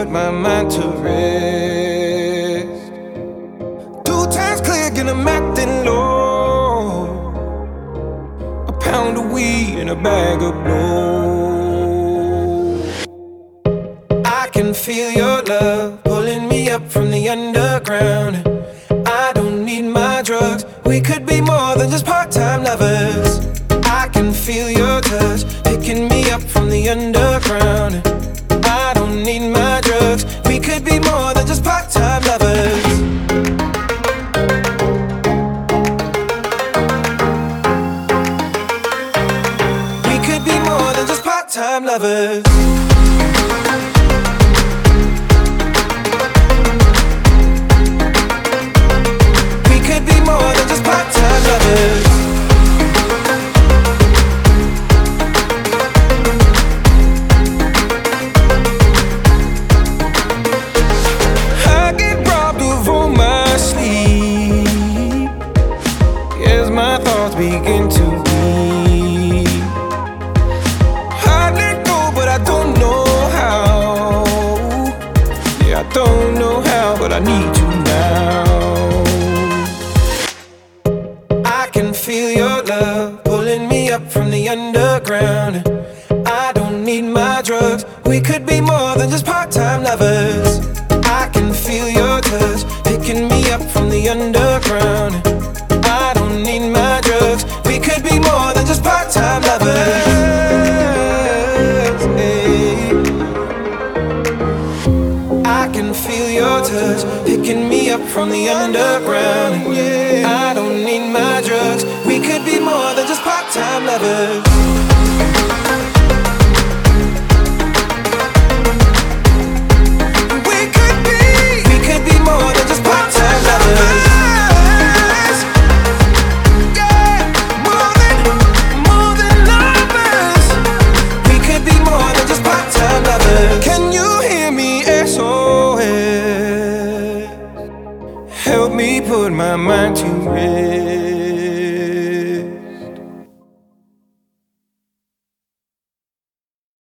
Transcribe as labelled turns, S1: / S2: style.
S1: my mind to rest. 2 times click and I'm acting low. A pound of weed and a bag of blow. I can feel your love pulling me up from the underground. I don't need my drugs. We could be more than just part-time lovers. I can feel your touch picking me up from the underground. I don't need my drugs. We could be more than just part-time lovers. We could be more than just part-time lovers. We could be more than just part-time lovers. My thoughts begin to be. I let go, but I don't know how. Yeah, I don't know how, but I need to now. I can feel your love pulling me up from the underground. I don't need my drugs. We could be more than just part-time lovers. I can feel your touch picking me up from the underground. I don't need my drugs. We could be more than just part-time lovers. Hey. I can feel your touch picking me up from the underground. I don't need my drugs. We could be more than just part-time lovers. We could be more than just part-time lovers. Can you hear me, SOS? Help me put my mind to rest.